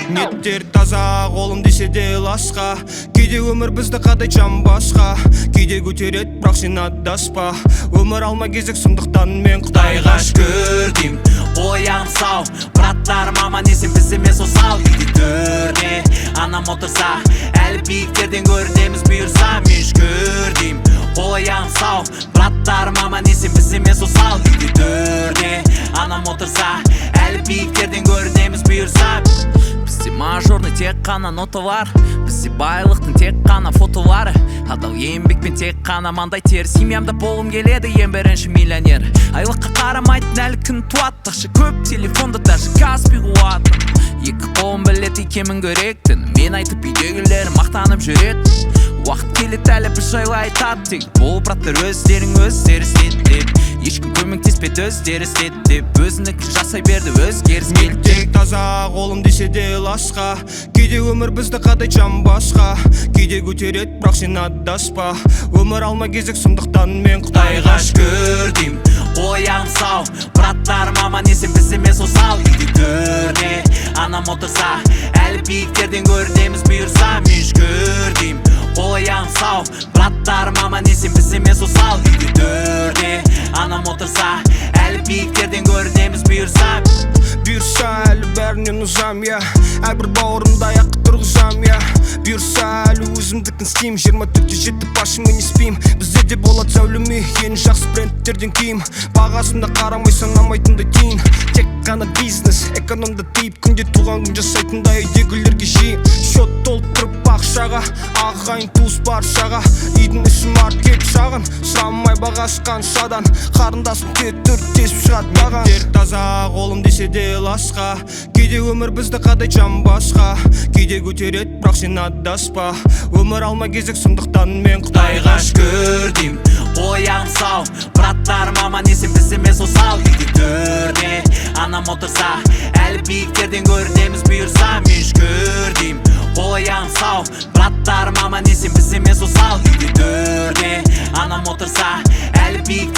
Ниеттер таза, қолым десе де ласқа. Кейде өмір бізді қадай басқа. Кейде көтерет, бірақ сен адаспа. Өмір алма кезек, сондықтан мен Құдайға шүкір дейм. Аяғым сау, браттарым аман есен, біз емес осал. Үйде төрде анам отырса, әлі биіктерден көрінеміз бұйырса. Мен шүкір дейм. Аяғым сау, браттарым аман есен, біз емес осал. Үйде төрде анам отырса, әлі биіктерден көрінеміз бұйырса. Бізде мажорный тек қана ноталар, бізде байлықтың тек қана фотолары. Адал еңбекпен тек қана маңдай тер. Семьямда болғым келеді ең бірінші миллионер. Айлыққа қарамайтын әлі күн туады. Ақша көп, телефонда даже Каспий қуаты. Екі қолым білет екенмін көректін. Мен айтып үйдегілерім мақтанып жүреді. Уақыт келет әлі бір жайлы айтады тек. Бұл браттар өздері істеді деп. Ешкім көмектеспеді өздері істеді деп. Өзінікі жасай берді өзгеріс келді. Тек таза, қолым десе де ласқа. Кейде өмір бізді қадай басқа. Кейде көтерет, бірақ сен адаспа. Өмір алма кезек, сондықтан мен Құдайға шүкір дейм. Аяғым сау, браттарым аман есен, біз емес осал. Үйде төрде анам отырса, әлі биіктерден көрінеміз бұйырса. Мен шүкір дейм. Аяғым сау, браттарым аман есен, біз емес осал. Үйде төрде анам отырса, әлі биіктерден көрінеміз бұйырса. Бұйырса әлі бәрінен ұзам, я. Әрбір бауырымда аяққа тұрғызам, я. Бұйырса әлі өзімдікін істейм. 24-те жетіп ашымын еспейм. Бізде де болады зәулім үй, ең жақсы брендтерден киім. Бағасында қарамай санамайтындай тиын. Тек қана бизнес, экономда тиіп, күнде туған күн жасайтындай үйдегілерге жиі. Шот толтырып ақшаға, ағайын туыс баршаға. Үйдің іші маркет шағын, сұрамай бағасы қаншадан. Қарындасым кетір тесіп шығады маған. Тек таза, қолым десе де ласқа. Кейде өмір бізді қадай басқа. Кейде көтерет, бірақ сен адаспа. Өмір алма кезек, сондықтан мен Құдайға шүкір дейм. Аяғым сау, браттарым аман есен, біз емес осал. Үйде төрде анам отырса, әлі биіктерден көрінеміз бұйырса. Мен шүкір дейм. Аяғым сау, браттарым аман есен, біз емес осал. Үйде төрде анам отырса, әлі биік